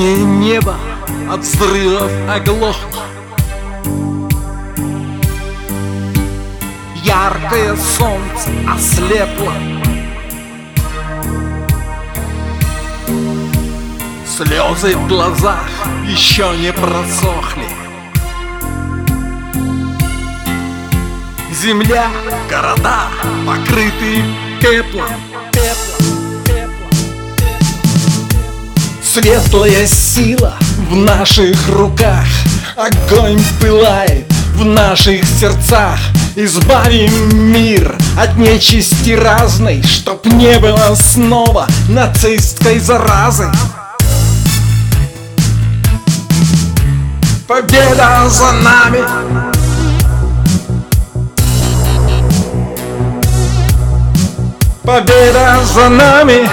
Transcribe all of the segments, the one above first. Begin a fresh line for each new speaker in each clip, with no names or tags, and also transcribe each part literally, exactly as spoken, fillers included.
Синее небо от взрывов оглохло. Яркое солнце ослепло. Слезы в глазах еще не просохли. Земля, города покрыты пеплом. Светлая сила в наших руках, огонь пылает в наших сердцах. Избавим мир от нечисти разной, чтоб не было снова нацистской заразы. Победа за нами! Победа за нами!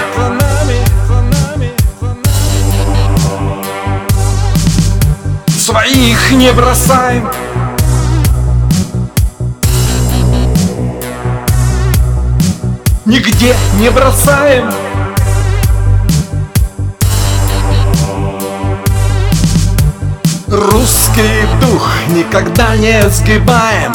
Своих не бросаем. Нигде не бросаем. Русский дух никогда не сгибаем.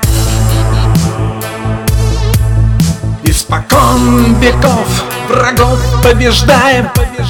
Испокон веков врагов побеждаем.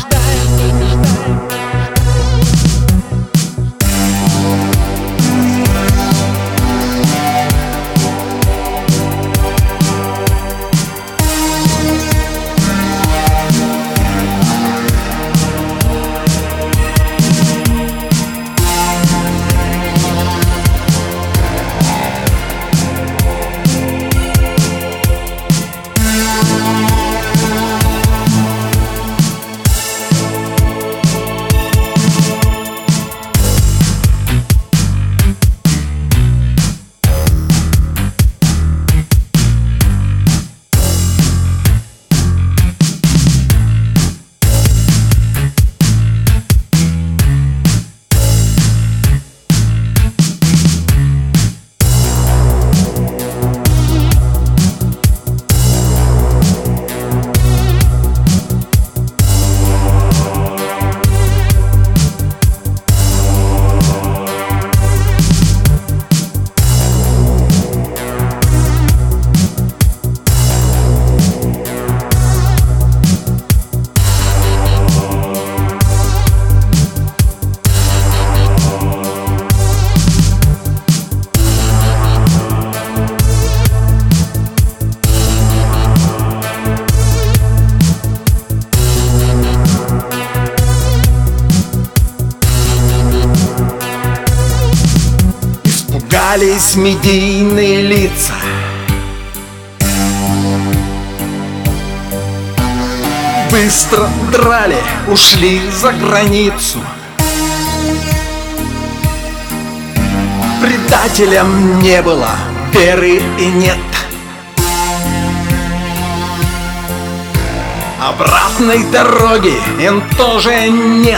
Испугались медийные лица. Быстро драли, ушли за границу. Предателям не было веры и нет. Обратной дороги им тоже нет.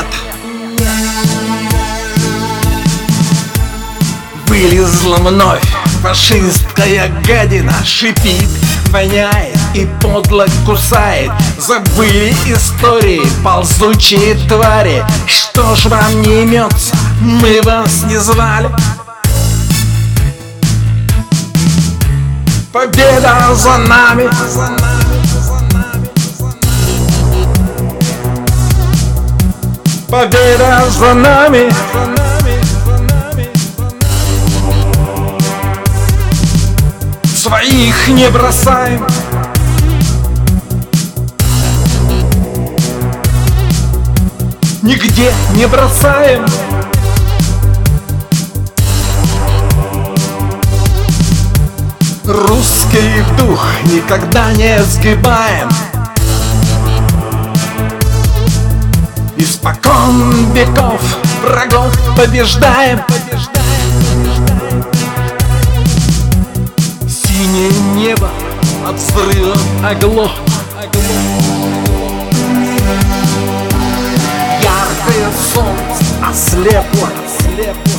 Вылезла вновь фашистская гадина, шипит, воняет и подло кусает. Забыли истории ползучие твари. Что ж вам не имется, мы вас не звали. Победа за нами! Победа за нами! Своих не бросаем. Нигде не бросаем. Русский дух никогда не сгибаем. Испокон веков врагов побеждаем. Синее небо от взрывов оглохло. Яркое солнце ослепло.